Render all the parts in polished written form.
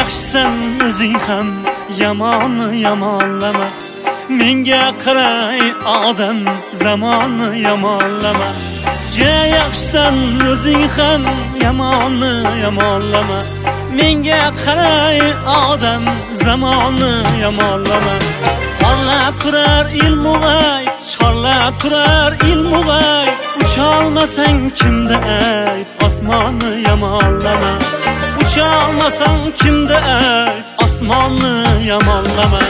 yaxshisan o'zing ham yomonni yomonlama. Menga qaray odam zamonni yomonlama. Ja yaxshisan o'zing ham yomonni yomonlama. Menga qaray odam zamonni yomonlama. Chorlab turar ilmu g'ayb, chorlab turar ilmu g'ayb. Ucholmasang kimda ayb, osmonni yomonlama. Ucholmasang kimda ayb, osmonni yomonlama.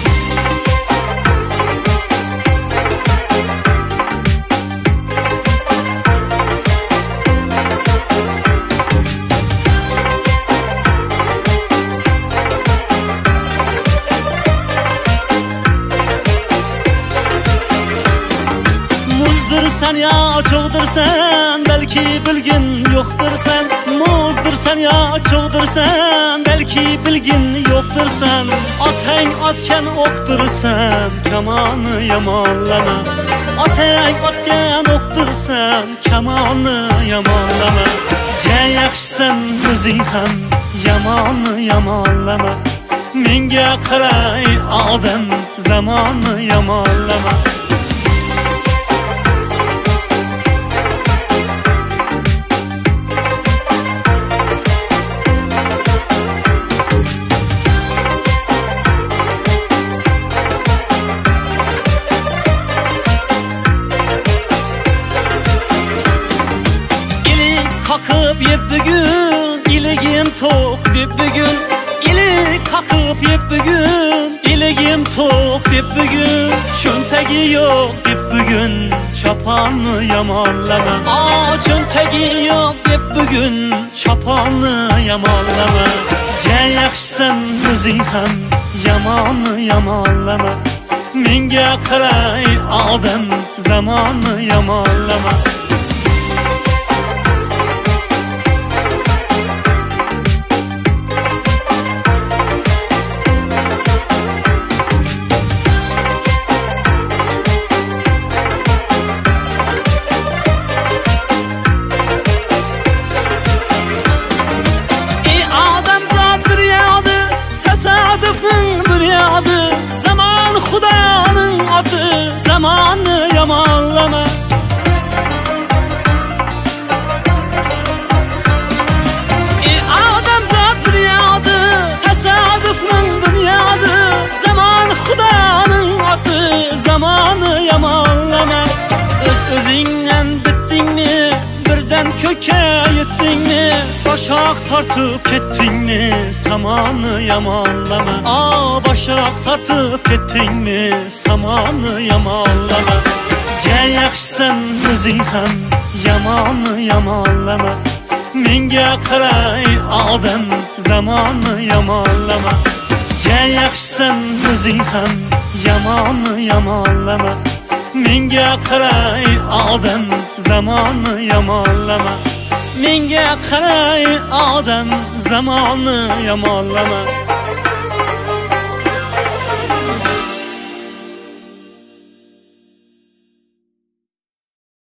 Muzdirsan ya çoğdursan, belki bilgin yoktursan. Muzdirsan ya çoğdursan, belki bilgin yoktursan. Atang atken oktursan, kamanı yamanlama. Atang atken oktursan, kamanı yamanlama. Ja yaxshisan o'zing ham yomonni yomonlama. Menga qaray odam zamonni yomonlama. Kakıp yep bugün, iligim tok dep bugün. İlik kakıp yep bugün, iligim tok dep bugün. Çöntegi yok dep bugün, çapanlı yamanlama. Çöntegi yok dep bugün, çapanlı yamanlama. Ja yaxshisan o'zing ham yomonni yomonlama. Menga qaray odam zamonni yomonlama. Zaman Xudoning oti, zamonni yomonlama. Odam zot dunyoda, tasodifning bunyodi. Zaman Xudoning oti, zamonni yomonlama. O'zingdan bitdingmi, birdan ko'kka yetdingmi? Boshaq tortib ketdingmi, zamonni yomonlama. Boshaq tortib ketdingmi, zamonni yomonlama. Ja yaxshisan o'zing ham yomonni yomonlama. Menga qaray odam zamonni yomonlama. Ja yaxshisan o'zing ham yomonni yomonlama. Menga qaray odam zamonni yomonlama. Menga qaray odam zamonni yomonlama.